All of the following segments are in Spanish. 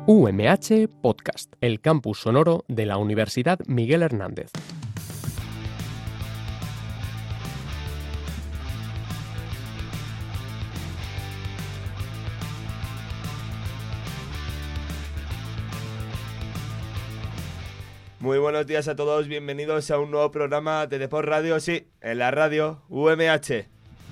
UMH Podcast, el campus sonoro de la Universidad Miguel Hernández. Muy buenos días a todos, bienvenidos a un nuevo programa de Deport Radio, sí, en la radio UMH.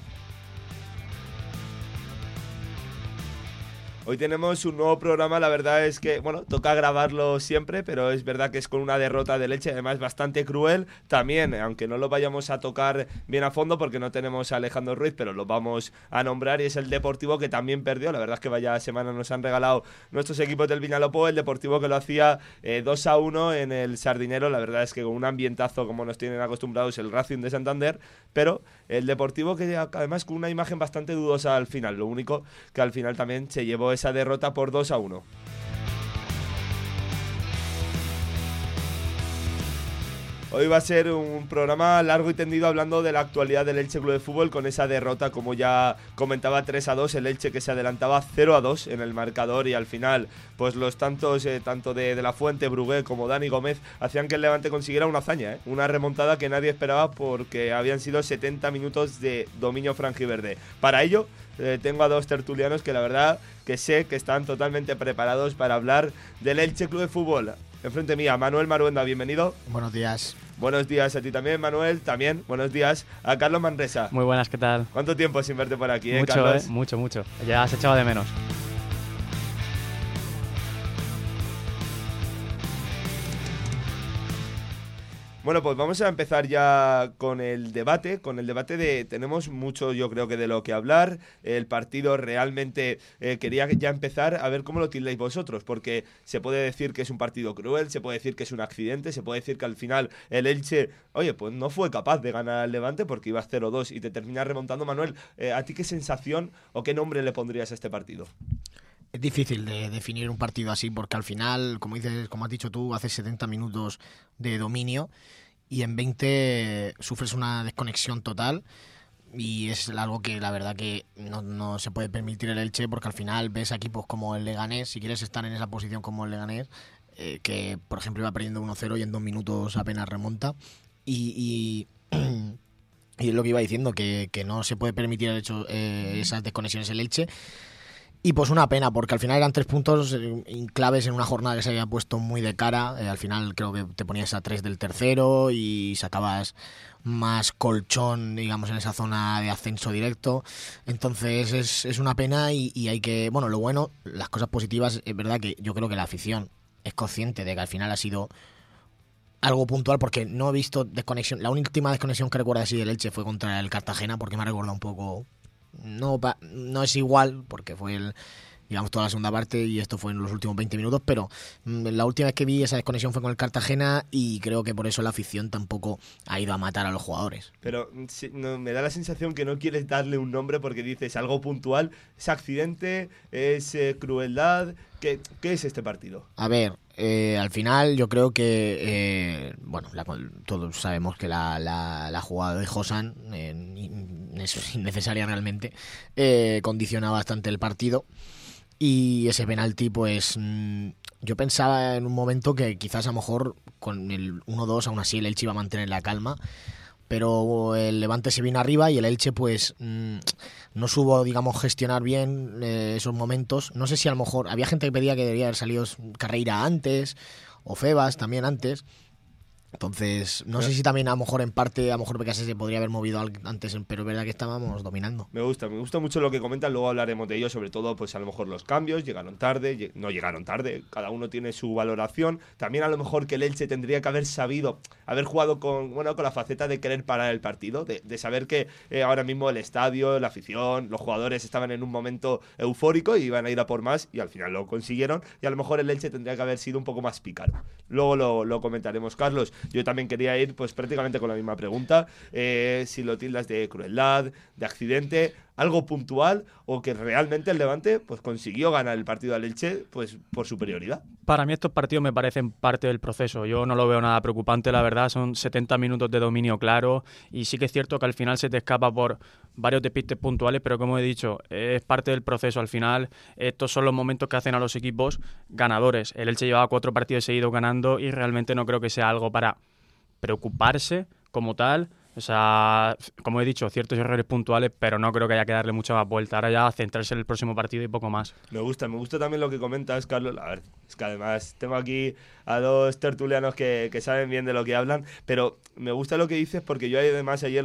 Hoy tenemos un nuevo programa, la verdad es que, bueno, toca grabarlo siempre, pero es verdad que es con una derrota de leche, además bastante cruel, también, aunque no lo vayamos a tocar bien a fondo porque no tenemos a Alejandro Ruiz, pero lo vamos a nombrar y es el Deportivo que también perdió, la verdad es que vaya semana nos han regalado nuestros equipos del Vinalopó, el Deportivo que lo hacía 2-1 en el Sardinero, la verdad es que con un ambientazo como nos tienen acostumbrados el Racing de Santander, pero el Deportivo que además con una imagen bastante dudosa al final, lo único que al final también se llevó esa derrota por 2-1. Hoy va a ser un programa largo y tendido hablando de la actualidad del Elche Club de Fútbol con esa derrota, como ya comentaba, 3-2, el Elche que se adelantaba 0-2 en el marcador y al final pues los tantos, tanto de La Fuente, Brugué como Dani Gómez hacían que el Levante consiguiera una hazaña, una remontada que nadie esperaba porque habían sido 70 minutos de dominio franjiverde. Para ello tengo a dos tertulianos que la verdad que sé que están totalmente preparados para hablar del Elche Club de Fútbol. Enfrente mía, Manuel Maruenda, bienvenido. Buenos días. Buenos días a ti también, Manuel. También, buenos días a Carlos Manresa. Muy buenas, ¿qué tal? ¿Cuánto tiempo sin verte por aquí, mucho, Carlos? Mucho. Ya has echado de menos. Bueno, pues vamos a empezar ya con el debate. Tenemos mucho, yo creo que de lo que hablar. El partido realmente quería ya empezar a ver cómo lo tildáis vosotros, porque se puede decir que es un partido cruel, se puede decir que es un accidente, se puede decir que al final el Elche, oye, pues no fue capaz de ganar al Levante porque ibas 0-2 y te terminas remontando. Manuel, ¿a ti qué sensación o qué nombre le pondrías a este partido? Es difícil de definir un partido así porque al final, como has dicho tú, haces 70 minutos de dominio y en 20 sufres una desconexión total y es algo que la verdad que no se puede permitir el Elche porque al final ves a equipos como el Leganés, si quieres estar en esa posición como el Leganés, que por ejemplo iba perdiendo 1-0 y en 2 minutos apenas remonta y es lo que iba diciendo, que no se puede permitir el hecho, esas desconexiones el Elche. Y pues una pena, porque al final eran 3 puntos claves en una jornada que se había puesto muy de cara. Al final creo que te ponías a 3 del tercero y sacabas más colchón, digamos, en esa zona de ascenso directo. Entonces es una pena y hay que... Bueno, lo bueno, las cosas positivas, es verdad que yo creo que la afición es consciente de que al final ha sido algo puntual, porque no he visto desconexión. La última desconexión que recuerdo así del Elche fue contra el Cartagena, porque me ha recordado un poco... No es igual porque fue digamos toda la segunda parte y esto fue en los últimos 20 minutos, pero la última vez que vi esa desconexión fue con el Cartagena y creo que por eso la afición tampoco ha ido a matar a los jugadores. Pero me da la sensación que no quieres darle un nombre porque dices algo puntual, es accidente, es crueldad. ¿Qué es este partido? A ver, al final yo creo que todos sabemos que la jugada de Josan, eso es innecesaria realmente, condiciona bastante el partido. Y ese penalti, pues yo pensaba en un momento que quizás a lo mejor con el 1-2 aún así el Elche iba a mantener la calma, pero el Levante se vino arriba y el Elche pues no supo, digamos, gestionar bien esos momentos. No sé si a lo mejor había gente que pedía que debería haber salido Carreira antes o Febas también antes. Entonces, no sé si también a lo mejor en parte, a lo mejor Becasé se podría haber movido antes, pero es verdad que estábamos dominando. Me gusta mucho lo que comentan, luego hablaremos de ello, sobre todo pues a lo mejor los cambios, no llegaron tarde, cada uno tiene su valoración, también a lo mejor que el Elche tendría que haber sabido, haber jugado con la faceta de querer parar el partido, de saber que ahora mismo el estadio, la afición, los jugadores estaban en un momento eufórico y iban a ir a por más y al final lo consiguieron y a lo mejor el Elche tendría que haber sido un poco más pícaro. Luego lo comentaremos, Carlos. Yo también quería ir pues prácticamente con la misma pregunta, si lo tildas de crueldad, de accidente. algo puntual o que realmente el Levante pues consiguió ganar el partido al Elche pues por superioridad. Para mí estos partidos me parecen parte del proceso. Yo no lo veo nada preocupante, la verdad. Son 70 minutos de dominio claro y sí que es cierto que al final se te escapa por varios despistes puntuales, pero como he dicho, es parte del proceso. Al final estos son los momentos que hacen a los equipos ganadores. El Elche llevaba 4 partidos seguidos ganando y realmente no creo que sea algo para preocuparse como tal. O sea, como he dicho, ciertos errores puntuales, pero no creo que haya que darle mucha más vuelta. Ahora ya centrarse en el próximo partido y poco más. Me gusta también lo que comentas, Carlos. A ver, es que además tengo aquí a 2 tertulianos que saben bien de lo que hablan, pero me gusta lo que dices porque yo además ayer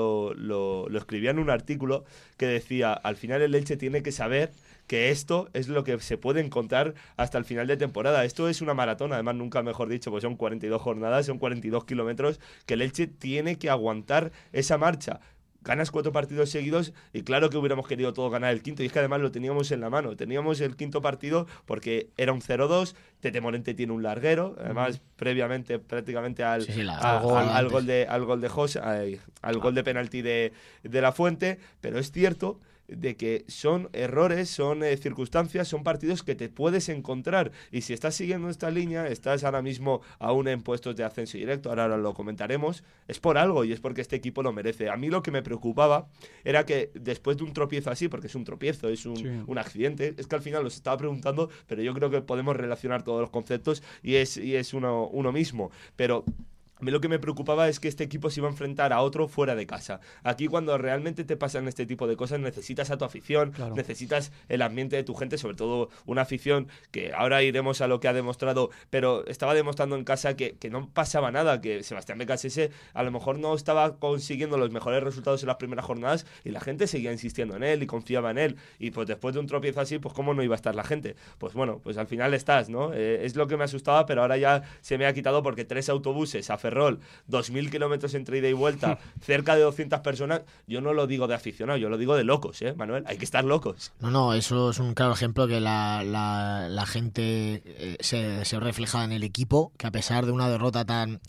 lo escribía en un artículo que decía, al final el Elche tiene que saber que esto es lo que se puede encontrar hasta el final de temporada. Esto es una maratón, además nunca mejor dicho, pues son 42 jornadas, son 42 kilómetros que el Elche tiene que aguantar esa marcha. Ganas 4 partidos seguidos y claro que hubiéramos querido todos ganar el quinto y es que además lo teníamos en la mano. Teníamos el quinto partido porque era un 0-2, Tete Morente tiene un larguero, además previamente prácticamente al gol de José, al gol de penalti de La Fuente, pero es cierto de que son errores, son circunstancias, son partidos que te puedes encontrar y si estás siguiendo esta línea, estás ahora mismo aún en puestos de ascenso directo, ahora lo comentaremos, es por algo y es porque este equipo lo merece. A mí lo que me preocupaba era que después de un tropiezo así, porque es un tropiezo, es un accidente, es que al final los estaba preguntando, pero yo creo que podemos relacionar todos los conceptos y es uno mismo, pero a mí lo que me preocupaba es que este equipo se iba a enfrentar a otro fuera de casa. Aquí cuando realmente te pasan este tipo de cosas necesitas a tu afición, claro. Necesitas el ambiente de tu gente, sobre todo una afición que ahora iremos a lo que ha demostrado, pero estaba demostrando en casa que no pasaba nada, que Sebastián Becasese a lo mejor no estaba consiguiendo los mejores resultados en las primeras jornadas y la gente seguía insistiendo en él y confiaba en él. Y pues después de un tropiezo así, pues cómo no iba a estar la gente. Pues bueno, pues al final estás, ¿no? Es lo que me asustaba, pero ahora ya se me ha quitado porque 3 autobuses a Ferrol, 2.000 kilómetros entre ida y vuelta, cerca de 200 personas, yo no lo digo de aficionado, yo lo digo de locos, Manuel, hay que estar locos. No, eso es un claro ejemplo que la gente se refleja en el equipo, que a pesar de una derrota tan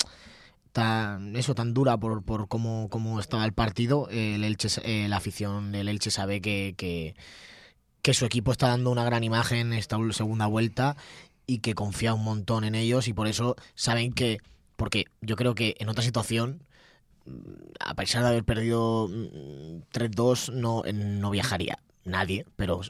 dura por cómo estaba el partido, el Elche, la afición del Elche sabe que su equipo está dando una gran imagen en esta segunda vuelta y que confía un montón en ellos y por eso saben que, porque yo creo que en otra situación, a pesar de haber perdido 3-2, no viajaría nadie, pero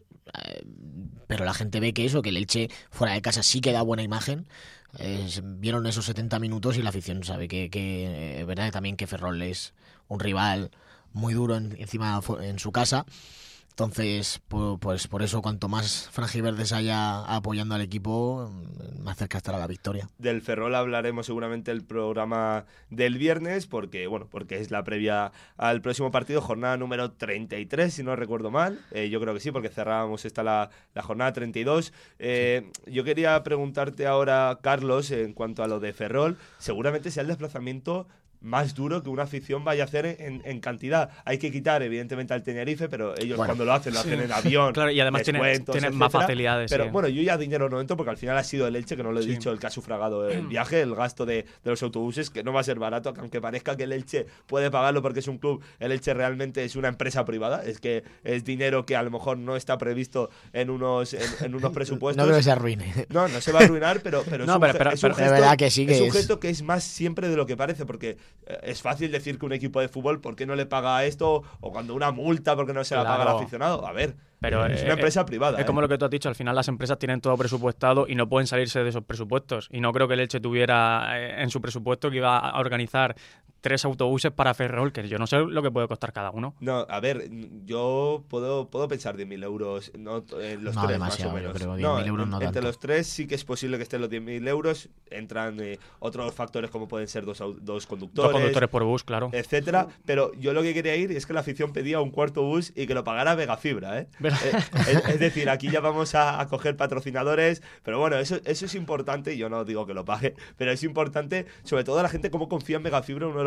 la gente ve que el Elche fuera de casa sí que da buena imagen. Vieron esos 70 minutos y la afición sabe que es verdad también que Ferrol es un rival muy duro encima en su casa. Entonces, pues por eso, cuanto más franjiverdes haya apoyando al equipo, más cerca estará la victoria. Del Ferrol hablaremos seguramente el programa del viernes, porque es la previa al próximo partido, jornada número 33, si no recuerdo mal. Yo creo que sí, porque cerrábamos la jornada 32. Yo quería preguntarte ahora, Carlos, en cuanto a lo de Ferrol, seguramente sea el desplazamiento más duro que una afición vaya a hacer en cantidad. Hay que quitar, evidentemente, al Tenerife, pero ellos cuando lo hacen en avión. Claro, y además tienen más facilidades. Pero bueno, yo ya dinero no entro porque al final ha sido el Elche, que no lo he dicho, el que ha sufragado el viaje, el gasto de los autobuses, que no va a ser barato, aunque parezca que el Elche puede pagarlo porque es un club. El Elche realmente es una empresa privada, es que es dinero que a lo mejor no está previsto en unos presupuestos. No creo que se arruine. No se va a arruinar, pero es un gesto que es más siempre de lo que parece, porque es fácil decir que un equipo de fútbol, ¿por qué no le paga esto? O cuando una multa, ¿por qué no se la paga al aficionado? A ver, pero es una empresa privada. Es como lo que tú has dicho, al final las empresas tienen todo presupuestado y no pueden salirse de esos presupuestos. Y no creo que el Elche tuviera en su presupuesto que iba a organizar 3 autobuses para Ferrol, que yo no sé lo que puede costar cada uno. No, a ver, yo puedo pensar 10.000 euros, los 3 más o menos. Creo, 10.000 euros no entre tanto. los 3 sí que es posible que estén los 10.000 euros. Entran otros factores como pueden ser dos conductores. 2 conductores por bus, claro. Etcétera. Pero yo lo que quería ir es que la afición pedía un cuarto bus y que lo pagara Vegafibra, es decir, aquí ya vamos a coger patrocinadores, pero bueno, eso es importante. Yo no digo que lo pague, pero es importante, sobre todo la gente, cómo confía en Vegafibra, uno de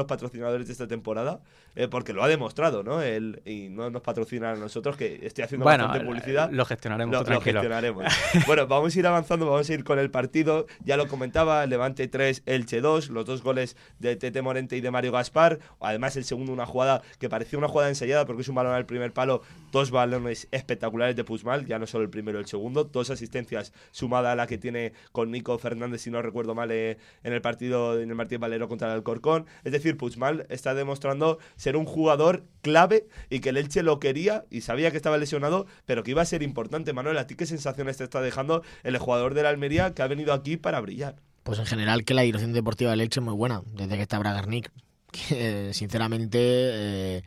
los patrocinadores de esta temporada, porque lo ha demostrado, ¿no? Y no nos patrocinan a nosotros, que estoy haciendo bastante publicidad. Lo gestionaremos, lo gestionaremos. Bueno, vamos a ir avanzando, vamos a ir con el partido. Ya lo comentaba, Levante 3, Elche 2, los 2 goles de Tete Morente y de Mario Gaspar. Además, el segundo, una jugada que parecía una jugada ensayada, porque es un balón al primer palo, 2 balones espectaculares de Puigmal, ya no solo el primero, el segundo, 2 asistencias sumada a la que tiene con Nico Fernández, si no recuerdo mal, en el partido Valero contra el Alcorcón. Es decir, Puigmal está demostrando ser un jugador clave y que el Elche lo quería y sabía que estaba lesionado, pero que iba a ser importante. Manuel, ¿a ti qué sensaciones te está dejando el jugador de la Almería que ha venido aquí para brillar? Pues en general que la dirección deportiva del Elche es muy buena, desde que está Bragarnik, que sinceramente...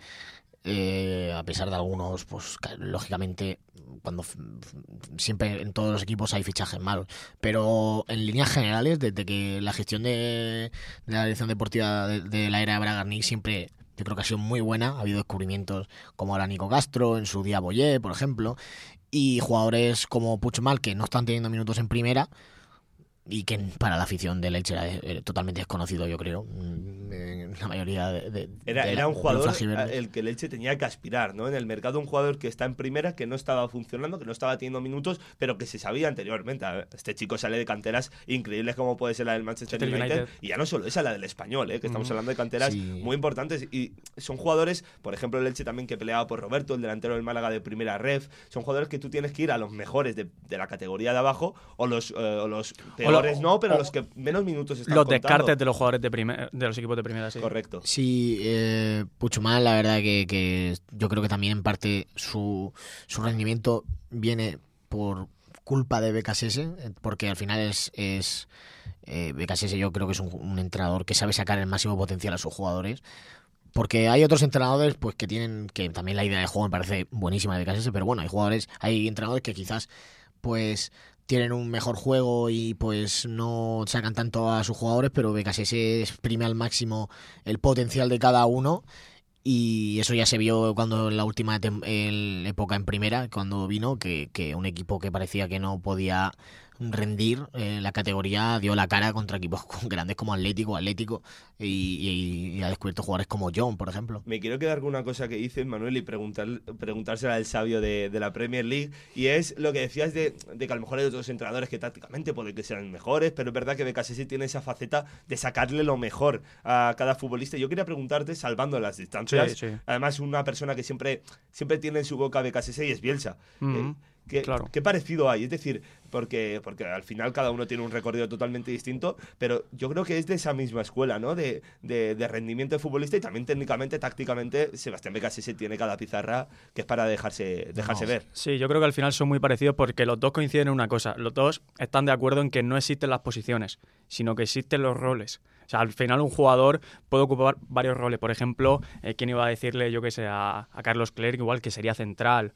a pesar de algunos, pues lógicamente cuando siempre en todos los equipos hay fichajes malos, pero en líneas generales, desde que la gestión de la dirección deportiva de la era de Bragarnik siempre, yo creo que ha sido muy buena. Ha habido descubrimientos como ahora Nico Castro, en su día Boyé, por ejemplo, y jugadores como Puigmal, que no están teniendo minutos en primera y que para la afición del Elche era totalmente desconocido, yo creo, en la mayoría era un jugador el que el Elche tenía que aspirar, ¿no? En el mercado, un jugador que está en primera, que no estaba funcionando, que no estaba teniendo minutos, pero que se sabía anteriormente. Este chico sale de canteras increíbles, como puede ser la del Manchester United, y ya no solo esa, la del Español, que estamos hablando de canteras muy importantes, y son jugadores, por ejemplo, el Elche también, que peleaba por Roberto, el delantero del Málaga de primera ref. Son jugadores que tú tienes que ir a los mejores de la categoría de abajo, o los peores, no, pero los que menos minutos están los contando. Descartes de los jugadores de los equipos de primera, sí. Correcto. Sí, Puigmal, la verdad que yo creo que también en parte su rendimiento viene por culpa de BKSS, porque al final es BKSS, yo creo que es un entrenador que sabe sacar el máximo potencial a sus jugadores. Porque hay otros entrenadores pues que tienen, que también la idea de juego me parece buenísima de BKSS, pero bueno, hay entrenadores que quizás pues tienen un mejor juego y pues no sacan tanto a sus jugadores, pero BKSS exprime al máximo el potencial de cada uno, y eso ya se vio cuando en la última época en primera, cuando vino, que un equipo que parecía que no podía rendir la categoría dio la cara contra equipos grandes como Atlético y ha descubierto jugadores como John, por ejemplo. Me quiero quedar con una cosa que dices, Manuel, y preguntársela al sabio de la Premier League, y es lo que decías de que a lo mejor hay otros entrenadores que tácticamente pueden que sean mejores, pero es verdad que BKSS tiene esa faceta de sacarle lo mejor a cada futbolista. Yo quería preguntarte, salvando las distancias, sí. Además una persona que siempre tiene en su boca BKSS, y es Bielsa. Claro. ¿Qué parecido hay? Es decir, porque al final cada uno tiene un recorrido totalmente distinto, pero yo creo que es de esa misma escuela, ¿no? De rendimiento de futbolista, y también técnicamente, tácticamente, Sebastián BKSS tiene cada pizarra que es para dejarse ver. Sí, yo creo que al final son muy parecidos, porque los dos coinciden en una cosa. Los dos están de acuerdo en que no existen las posiciones, sino que existen los roles. O sea, al final un jugador puede ocupar varios roles. Por ejemplo, ¿quién iba a decirle, yo qué sé, a Carlos Clerc, igual, que sería central?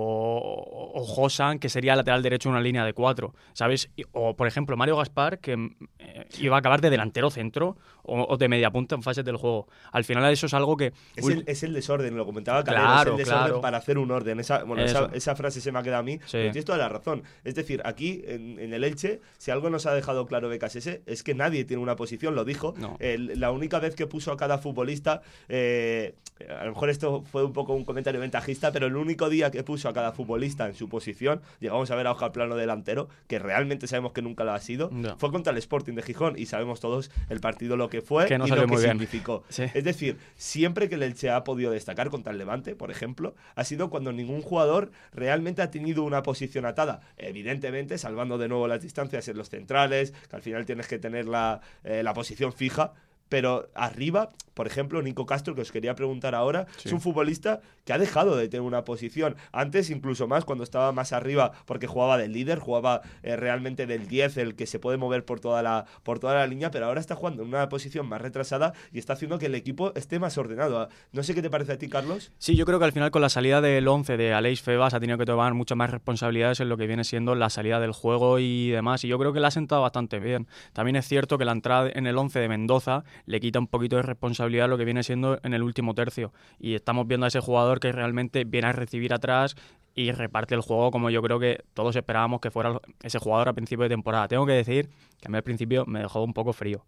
O Josan, que sería lateral derecho en una línea de 4, ¿sabes? O, por ejemplo, Mario Gaspar, que iba a acabar de delantero centro o de media punta en fases del juego. Al final eso es algo que... Es el desorden, lo comentaba Calero, claro, es el desorden, claro, para hacer un orden. Esa frase se me ha quedado a mí, sí. Pero tienes toda la razón. Es decir, aquí, en el Elche, si algo nos ha dejado claro BKSS, es que nadie tiene una posición, lo dijo. No. La única vez que puso a cada futbolista, a lo mejor esto fue un poco un comentario ventajista, pero el único día que puso a cada futbolista en su posición, llegamos a ver a Oscar Plano delantero, que realmente sabemos que nunca lo ha sido, no. Fue contra el Sporting de Gijón, y sabemos todos el partido lo que fue, que no y lo que muy significó. Sí. Es decir, siempre que el Elche ha podido destacar contra el Levante, por ejemplo, ha sido cuando ningún jugador realmente ha tenido una posición atada. Evidentemente, salvando de nuevo las distancias en los centrales, que al final tienes que tener la posición fija. Pero arriba, por ejemplo, Nico Castro, que os quería preguntar ahora, sí. Es un futbolista que ha dejado de tener una posición. Antes, incluso más, cuando estaba más arriba, porque jugaba del líder, jugaba realmente del 10, el que se puede mover por toda la línea, pero ahora está jugando en una posición más retrasada y está haciendo que el equipo esté más ordenado. No sé qué te parece a ti, Carlos. Sí, yo creo que al final, con la salida del 11 de Aleix Febas, ha tenido que tomar muchas más responsabilidades en lo que viene siendo la salida del juego y demás, y yo creo que le ha sentado bastante bien. También es cierto que la entrada en el 11 de Mendoza le quita un poquito de responsabilidad a lo que viene siendo en el último tercio, y estamos viendo a ese jugador que realmente viene a recibir atrás y reparte el juego como yo creo que todos esperábamos que fuera ese jugador a principio de temporada. Tengo que decir que a mí al principio me dejó un poco frío.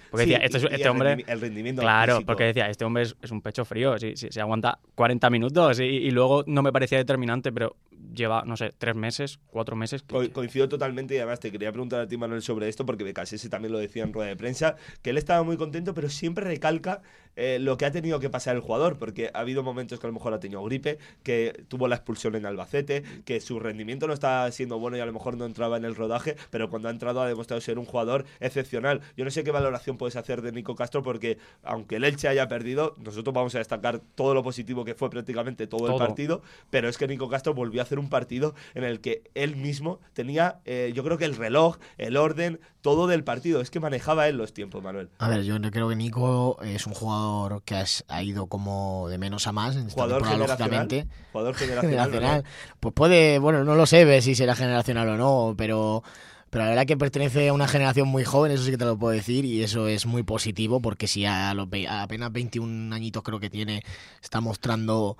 Porque Sí, decía, este hombre... el rendimiento Claro, físico. porque decía, este hombre es un pecho frío, sí, se aguanta 40 minutos y luego no me parecía determinante, pero lleva, no sé, 3 meses, 4 meses. Coincido totalmente y además te quería preguntar a ti, Manuel, sobre esto porque Becasese también lo decía en rueda de prensa, que él estaba muy contento, pero siempre recalca lo que ha tenido que pasar el jugador, porque ha habido momentos que a lo mejor ha tenido gripe, que tuvo la expulsión en Albacete, que su rendimiento no está siendo bueno y a lo mejor no entraba en el rodaje, pero cuando ha entrado ha demostrado ser un jugador excepcional. Yo no sé qué valoración puedes hacer de Nico Castro, porque aunque el Elche haya perdido, nosotros vamos a destacar todo lo positivo que fue prácticamente todo el partido, pero es que Nico Castro volvió a hacer un partido en el que él mismo tenía, yo creo que el reloj, el orden, todo del partido. Es que manejaba él los tiempos, Manuel. A ver, yo creo que Nico es un jugador que ha ido como de menos a más en esta temporada, lógicamente. Jugador generacional. Pues puede, bueno, no lo sé ver si será generacional o no, pero la verdad que pertenece a una generación muy joven, eso sí que te lo puedo decir, y eso es muy positivo, porque si a apenas 21 añitos creo que tiene, está mostrando...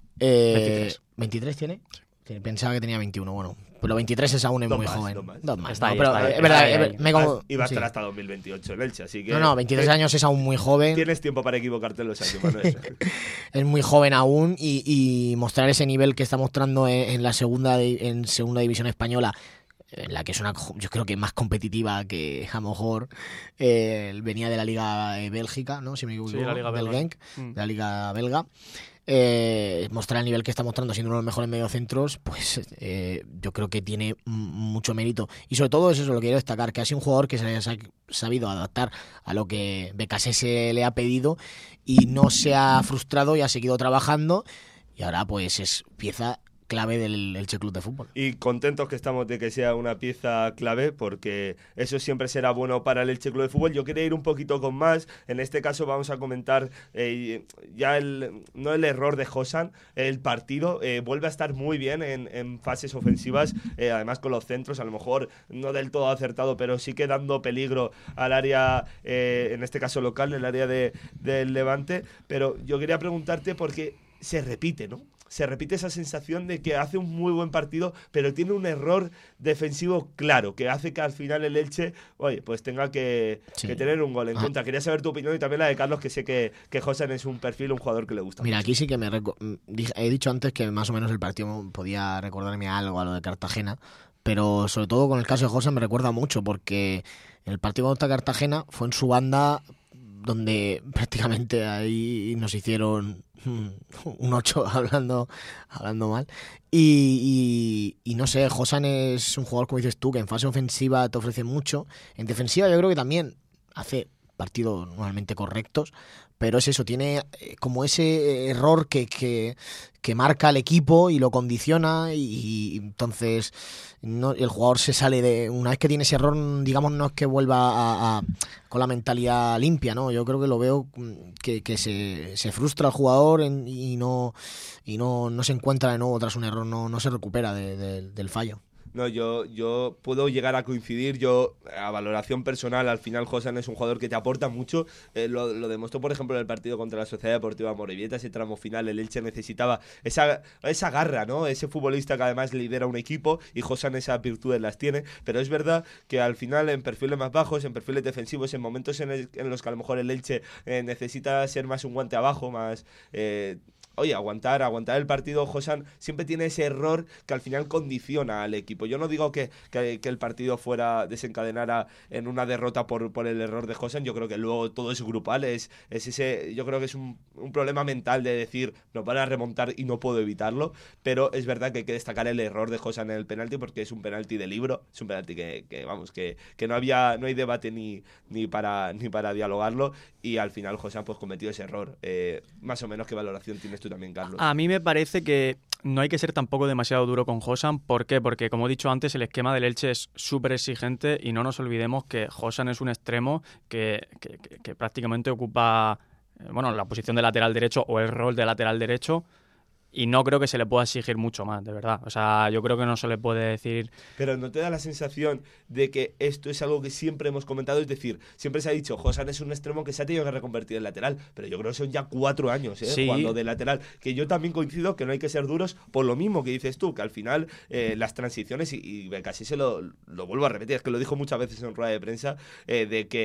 23. ¿23 tiene? Sí. Pensaba que tenía 21, bueno. Pero 23 es aún muy joven. Dos más. Está ahí, pero es verdad, y va a estar hasta 2028 el Elche, así que... No, 23 años es aún muy joven. Tienes tiempo para equivocarte en los años, Manuel. Es muy joven aún y mostrar ese nivel que está mostrando en la segunda división española, en la que es yo creo que más competitiva que a lo mejor venía de la Liga Bélgica, ¿no? Si me equivoco, sí, la Liga belga. Genk, de la Liga belga. Mostrar el nivel que está mostrando siendo uno de los mejores mediocentros, pues yo creo que tiene mucho mérito. Y sobre todo es eso, lo que quiero destacar, que ha sido un jugador que se haya sabido adaptar a lo que Becasese le ha pedido y no se ha frustrado y ha seguido trabajando, y ahora pues es pieza clave del Elche Club de Fútbol. Y contentos que estamos de que sea una pieza clave, porque eso siempre será bueno para el Elche Club de Fútbol. Yo quería ir un poquito con más. En este caso vamos a comentar ya no el error de Josan, el partido. Vuelve a estar muy bien en fases ofensivas, además con los centros, a lo mejor no del todo acertado, pero sí que dando peligro al área, en este caso local, el área del Levante. Pero yo quería preguntarte porque se repite, ¿no? Se repite esa sensación de que hace un muy buen partido, pero tiene un error defensivo claro, que hace que al final el Elche, oye, pues tenga que tener un gol en contra. Quería saber tu opinión y también la de Carlos, que sé que Josan es un perfil, un jugador que le gusta Mira, mucho. Aquí sí que he dicho antes que más o menos el partido podía recordarme algo a lo de Cartagena, pero sobre todo con el caso de Josan me recuerda mucho, porque en el partido contra Cartagena fue en su banda donde prácticamente ahí nos hicieron un 8 hablando mal. Y no sé, Josan es un jugador, como dices tú, que en fase ofensiva te ofrece mucho. En defensiva yo creo que también hace partidos normalmente correctos, pero es eso, tiene como ese error que marca al equipo y lo condiciona, y entonces el jugador se sale de... Una vez que tiene ese error, digamos, no es que vuelva con la mentalidad limpia, ¿no? Yo creo que lo veo que se frustra el jugador y no se encuentra de nuevo tras un error, no se recupera del fallo. No, yo puedo llegar a coincidir. Yo, a valoración personal, al final Josan es un jugador que te aporta mucho. Lo demostró, por ejemplo, en el partido contra la Sociedad Deportiva Amorebieta, ese tramo final. El Elche necesitaba esa garra, ¿no? Ese futbolista que además lidera un equipo, y Josan esas virtudes las tiene. Pero es verdad que al final, en perfiles más bajos, en perfiles defensivos, en momentos en los que a lo mejor el Elche necesita ser más un guante abajo, más... Oye, aguantar el partido, Josan siempre tiene ese error que al final condiciona al equipo. Yo no digo que el partido desencadenara en una derrota por el error de Josan. Yo creo que luego todo es grupal, es ese, yo creo que es un problema mental de decir, nos van a remontar y no puedo evitarlo. Pero es verdad que hay que destacar el error de Josan en el penalti, porque es un penalti de libro, es un penalti que no hay debate ni para dialogarlo, y al final Josan pues cometió ese error. Más o menos, ¿qué valoración tienes tú también, Carlos? A mí me parece que no hay que ser tampoco demasiado duro con Josan. ¿Por qué? Porque, como he dicho antes, el esquema del Elche es súper exigente, y no nos olvidemos que Josan es un extremo que prácticamente ocupa la posición de lateral derecho, o el rol de lateral derecho, y no creo que se le pueda exigir mucho más, de verdad. O sea, yo creo que no se le puede decir... Pero ¿no te da la sensación de que esto es algo que siempre hemos comentado? Es decir, siempre se ha dicho, Josan es un extremo que se ha tenido que reconvertir en lateral, pero yo creo que son ya 4 años sí, jugando de lateral, que yo también coincido que no hay que ser duros por lo mismo que dices tú, que al final las transiciones, y casi se lo vuelvo a repetir, es que lo dijo muchas veces en rueda de prensa, de que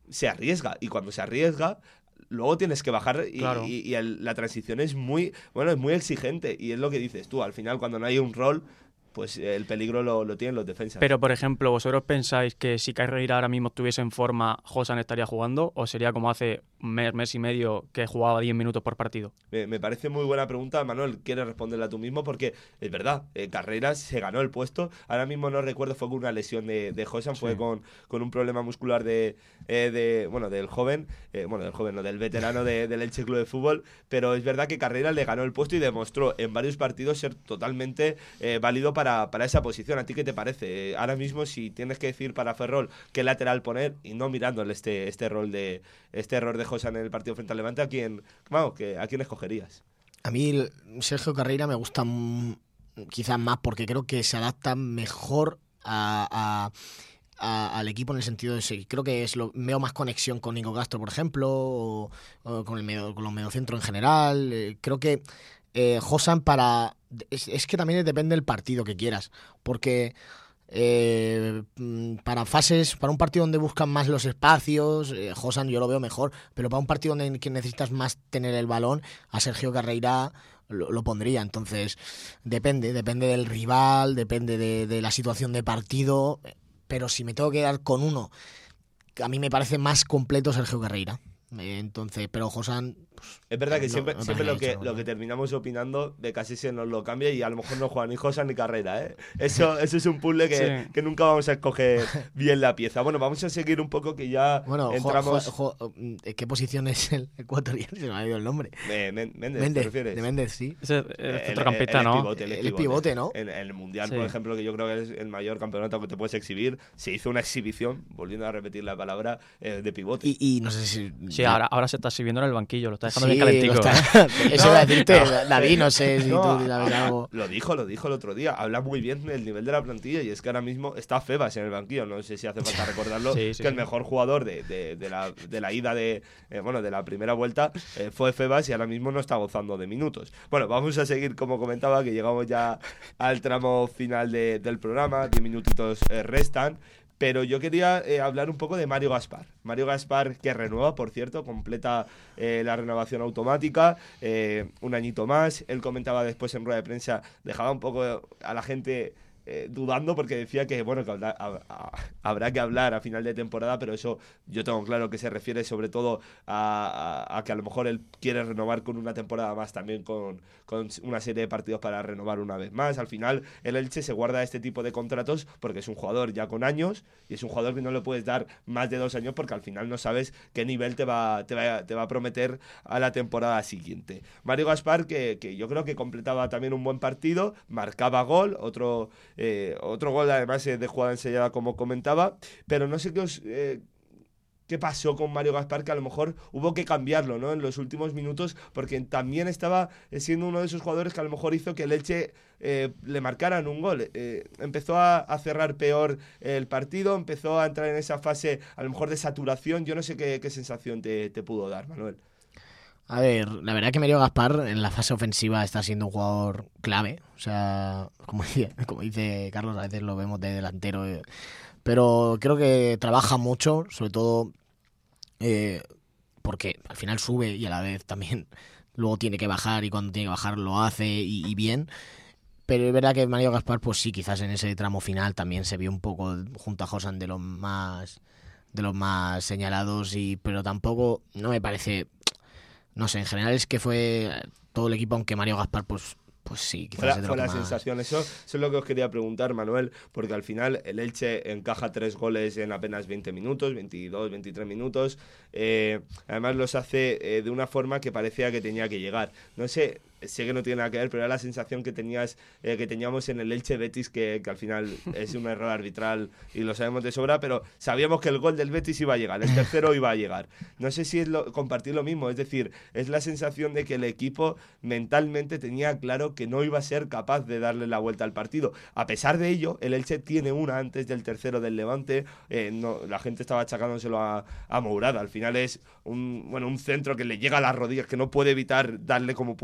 se arriesga, y cuando se arriesga luego tienes que bajar Claro. y la transición es muy exigente, y es lo que dices tú, al final cuando no hay un rol, pues el peligro lo tienen los defensas. Pero, por ejemplo, ¿vosotros pensáis que si Carreira ahora mismo estuviese en forma, Josan estaría jugando? ¿O sería como hace un mes y medio que jugaba 10 minutos por partido? Me parece muy buena pregunta, Manuel. ¿Quieres responderla tú mismo? Porque es verdad, Carreira se ganó el puesto. Ahora mismo no recuerdo, fue con una lesión de Josan, fue con un problema muscular del joven, del veterano del Elche Club de Fútbol. Pero es verdad que Carreira le ganó el puesto y demostró en varios partidos ser totalmente válido para esa posición. ¿A ti qué te parece? Ahora mismo, si tienes que decir para Ferrol qué lateral poner, y no mirándole este error de Josan en el partido frente al Levante, ¿a quién escogerías? A mí Sergio Carreira me gusta quizás más porque creo que se adapta mejor al equipo, en el sentido de que creo que veo más conexión con Nico Castro, por ejemplo, o con los mediocentros en general. Creo que Josan es que también depende del partido que quieras, porque para un partido donde buscan más los espacios, Josan yo lo veo mejor, pero para un partido donde que necesitas más tener el balón, a Sergio Carreira lo pondría. Entonces depende del rival, depende de la situación de partido, pero si me tengo que quedar con uno, a mí me parece más completo Sergio Carreira. Entonces, pero Josan, pues, es verdad que siempre lo que terminamos opinando de casi se nos lo cambia, y a lo mejor no juega ni Josan ni Carreira, ¿eh? Eso es un puzzle que nunca vamos a escoger bien la pieza. Bueno, vamos a seguir un poco, que ya entramos. ¿Qué posición es el ecuatoriano? Se me ha ido el nombre. Méndez, ¿te refieres? De Méndez, sí. Es centrocampista, ¿no? El pivote, ¿no? En el Mundial, por ejemplo, que yo creo que es el mayor campeonato que te puedes exhibir, se hizo una exhibición, volviendo a repetir la palabra, de pivote. Y no sé si... Sí, ahora se está sirviendo en el banquillo, lo está dejando bien calentico. Eso iba a decirte, David, no sé si tú sabes algo. Lo dijo el otro día, habla muy bien del nivel de la plantilla, y es que ahora mismo está Febas en el banquillo, no sé si hace falta recordarlo, el mejor jugador de la ida de la primera vuelta fue Febas, y ahora mismo no está gozando de minutos. Bueno, vamos a seguir, como comentaba, que llegamos ya al tramo final del programa, 10 minutitos restan. Pero yo quería hablar un poco de Mario Gaspar. Mario Gaspar, que renueva, por cierto, completa la renovación automática, un añito más. Él comentaba después en rueda de prensa, dejaba un poco a la gente dudando, porque decía que habrá que hablar a final de temporada, pero eso yo tengo claro que se refiere sobre todo a que a lo mejor él quiere renovar con una temporada más, también con una serie de partidos para renovar una vez más. Al final el Elche se guarda este tipo de contratos porque es un jugador ya con años, y es un jugador que no le puedes dar más de 2 años, porque al final no sabes qué nivel te va a prometer a la temporada siguiente. Mario Gaspar, que yo creo que completaba también un buen partido, marcaba gol, otro gol además de jugada ensayada, como comentaba, pero no sé qué pasó con Mario Gaspar, que a lo mejor hubo que cambiarlo, ¿no?, en los últimos minutos, porque también estaba siendo uno de esos jugadores que a lo mejor hizo que el Elche le marcaran un gol. Empezó a cerrar peor el partido, empezó a entrar en esa fase a lo mejor de saturación. Yo no sé qué sensación te pudo dar, Manuel. A ver, la verdad que Mario Gaspar en la fase ofensiva está siendo un jugador clave. O sea, como dice Carlos, a veces lo vemos de delantero. Pero creo que trabaja mucho, sobre todo porque al final sube y a la vez también luego tiene que bajar, y cuando tiene que bajar lo hace y bien. Pero es verdad que Mario Gaspar, pues sí, quizás en ese tramo final también se vio un poco junto a Josan de los más señalados, pero tampoco, no me parece... No sé, en general es que fue todo el equipo, aunque Mario Gaspar, pues sí, quizás fue la sensación. Eso es lo que os quería preguntar, Manuel, porque al final el Elche encaja 3 goles en apenas 20 minutos, 22, 23 minutos. Además los hace de una forma que parecía que tenía que llegar. No sé que no tiene nada que ver, pero era la sensación que teníamos en el Elche Betis, que al final es un error arbitral y lo sabemos de sobra, pero sabíamos que el gol del Betis iba a llegar, el tercero iba a llegar. No sé si es compartir lo mismo, es decir, es la sensación de que el equipo mentalmente tenía claro que no iba a ser capaz de darle la vuelta al partido. A pesar de ello, el Elche tiene una antes del tercero del Levante. La gente estaba achacándoselo a Mourada. Al final es un centro que le llega a las rodillas, que no puede evitar darle como pueda,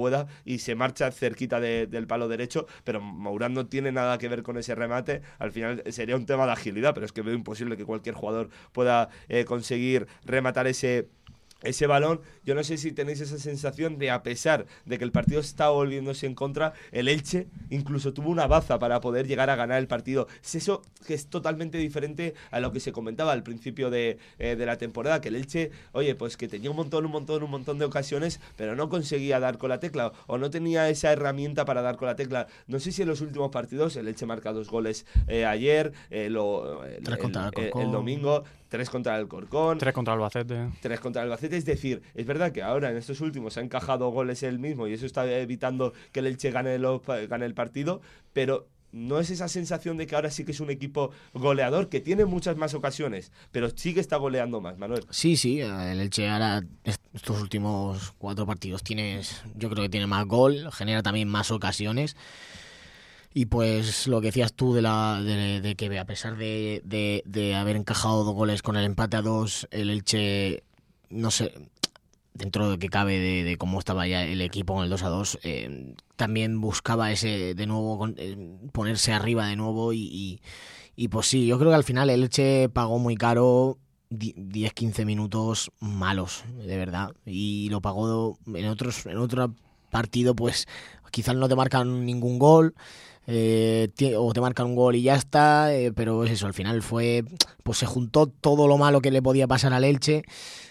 y se marcha cerquita del palo derecho, pero Mourán no tiene nada que ver con ese remate. Al final sería un tema de agilidad, pero es que veo imposible que cualquier jugador pueda conseguir rematar ese balón. Yo no sé si tenéis esa sensación de, a pesar de que el partido está volviéndose en contra, el Elche incluso tuvo una baza para poder llegar a ganar el partido. Es eso que es totalmente diferente a lo que se comentaba al principio de la temporada, que el Elche, oye, pues que tenía un montón de ocasiones, pero no conseguía dar con la tecla, o no tenía esa herramienta para dar con la tecla. No sé si en los últimos partidos el Elche marca 2 goles ayer, el domingo, 3 contra el Corcón, 3 contra el Albacete. 3 contra el Albacete. Es decir, es verdad que ahora en estos últimos ha encajado goles él mismo y eso está evitando que el Elche gane el partido, pero no es esa sensación de que ahora sí que es un equipo goleador, que tiene muchas más ocasiones, pero sí que está goleando más, Manuel. Sí, el Elche ahora, estos últimos 4 partidos, yo creo que tiene más gol, genera también más ocasiones. Y pues lo que decías tú de que a pesar de haber encajado 2 goles con el empate a 2, el Elche, no sé, dentro de que cabe de cómo estaba ya el equipo con el 2-2, también buscaba ese de nuevo ponerse arriba de nuevo y pues sí, yo creo que al final el Elche pagó muy caro 10-15 minutos malos, de verdad, y lo pagó en otro partido, pues quizás no te marcan ningún gol, o te marcan un gol y ya está, pero es eso, al final pues se juntó todo lo malo que le podía pasar al Elche,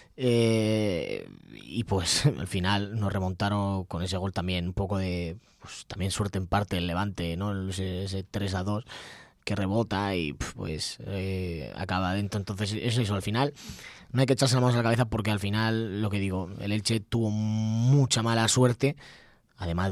y pues al final nos remontaron con ese gol también, un poco de pues también suerte en parte el Levante, ¿no? Ese 3-2 que rebota y pues acaba dentro. Entonces es eso, al final no hay que echarse las manos a la cabeza, porque al final, lo que digo, el Elche tuvo mucha mala suerte, además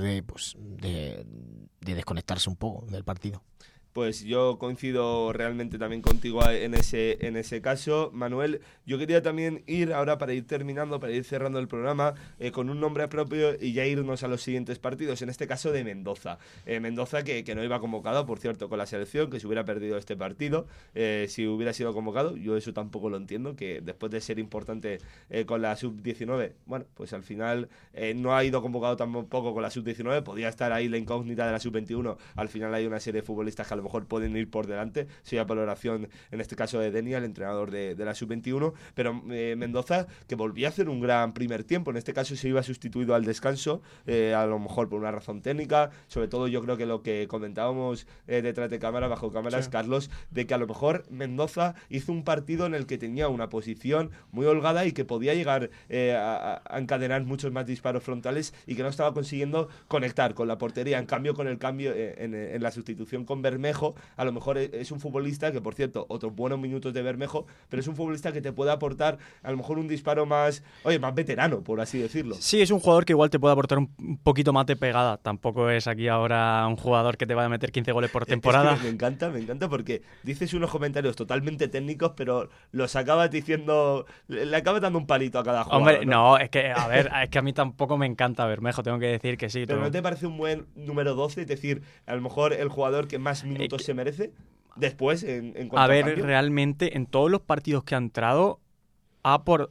de desconectarse un poco del partido. Pues yo coincido realmente también contigo en ese caso, Manuel. Yo quería también ir ahora, para ir terminando, para ir cerrando el programa, con un nombre propio y ya irnos a los siguientes partidos, en este caso de Mendoza. Mendoza que no iba convocado, por cierto, con la selección, que se hubiera perdido este partido si hubiera sido convocado. Yo eso tampoco lo entiendo, que después de ser importante con la sub-19, bueno, pues al final no ha ido convocado tampoco con la sub-19, podía estar ahí la incógnita de la sub-21. Al final hay una serie de futbolistas que a lo mejor pueden ir por delante, sería valoración en este caso de Denia, el entrenador de la sub-21, pero Mendoza, que volvía a hacer un gran primer tiempo, en este caso se iba sustituido al descanso, a lo mejor por una razón técnica, sobre todo yo creo que lo que comentábamos detrás de cámara, bajo cámaras, sí, Carlos, de que a lo mejor Mendoza hizo un partido en el que tenía una posición muy holgada y que podía llegar a encadenar muchos más disparos frontales y que no estaba consiguiendo conectar con la portería. En cambio, con el cambio en la sustitución con Bermejo, a lo mejor es un futbolista que, por cierto, otros buenos minutos de Bermejo, pero es un futbolista que te puede aportar a lo mejor un disparo más veterano, por así decirlo. Sí, es un jugador que igual te puede aportar un poquito más de pegada. Tampoco es aquí ahora un jugador que te va a meter 15 goles por temporada. Es que me encanta porque dices unos comentarios totalmente técnicos, pero los acabas diciendo, le acabas dando un palito a cada jugador. Hombre, no, es que a mí tampoco me encanta Bermejo, tengo que decir que sí. Pero ¿no te parece un buen número 12? Es decir, a lo mejor el jugador que más minutos se merece después en cuanto a ver, cambio. Realmente en todos los partidos que ha entrado ha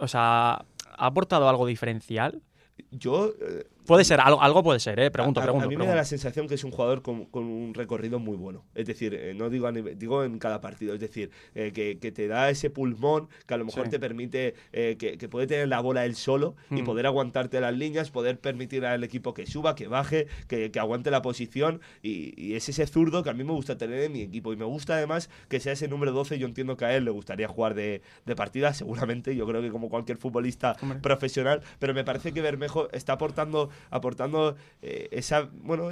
aportado algo diferencial. Yo puede ser, algo puede ser, pregunto. A mí me da la sensación que es un jugador con un recorrido muy bueno. Es decir, no digo digo en cada partido. Es decir, que te da ese pulmón que a lo mejor te permite que puede tener la bola él solo y poder aguantarte las líneas, poder permitir al equipo que suba, que baje, que aguante la posición. Y es ese zurdo que a mí me gusta tener en mi equipo. Y me gusta además que sea ese número 12. Yo entiendo que a él le gustaría jugar de partida, seguramente. Yo creo que como cualquier futbolista profesional. Pero me parece que Bermejo está aportando esa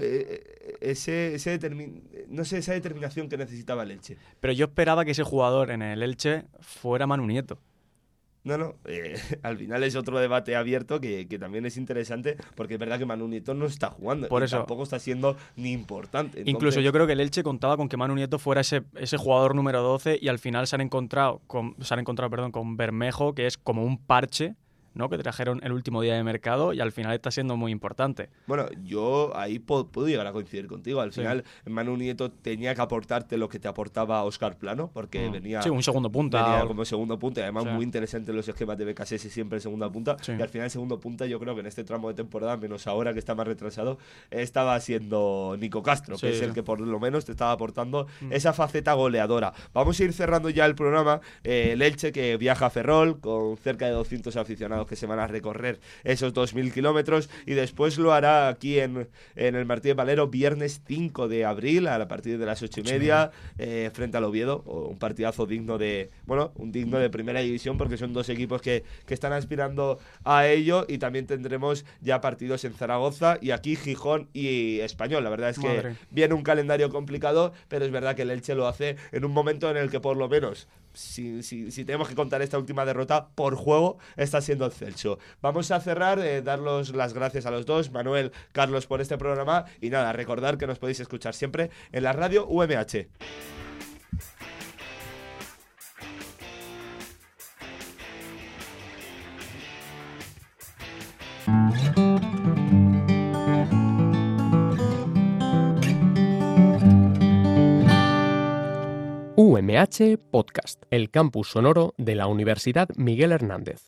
determinación que necesitaba el Elche. Pero yo esperaba que ese jugador en el Elche fuera Manu Nieto. No, al final es otro debate abierto que también es interesante, porque es verdad que Manu Nieto no está jugando. Por eso tampoco está siendo ni importante. Entonces, incluso yo creo que el Elche contaba con que Manu Nieto fuera ese jugador número 12 y al final se han encontrado con Bermejo, que es como un parche ¿no? Que trajeron el último día de mercado y al final está siendo muy importante. Bueno, yo ahí puedo llegar a coincidir contigo. Al final, Manu Nieto tenía que aportarte lo que te aportaba Óscar Plano, porque venía... Sí, un segundo punta. Venía como segundo punta, y además muy interesante los esquemas de BKSS siempre en segunda punta. Sí. Y al final, segundo punta, yo creo que en este tramo de temporada, menos ahora que está más retrasado, estaba siendo Nico Castro, que es el que por lo menos te estaba aportando esa faceta goleadora. Vamos a ir cerrando ya el programa. El Elche, que viaja a Ferrol con cerca de 200 aficionados que se van a recorrer esos 2.000 kilómetros, y después lo hará aquí en el Martínez Valero viernes 5 de abril a partir de las 8:30 frente al Oviedo. Un partidazo digno de primera división, porque son dos equipos que están aspirando a ello, y también tendremos ya partidos en Zaragoza y aquí Gijón y Español. La verdad es que viene un calendario complicado, pero es verdad que el Elche lo hace en un momento en el que por lo menos, si tenemos que contar esta última derrota por juego, está siendo el Celso. Vamos a cerrar, daros las gracias a los dos, Manuel, Carlos, por este programa, y nada, recordar que nos podéis escuchar siempre en la radio UMH. UMH Podcast, el campus sonoro de la Universidad Miguel Hernández.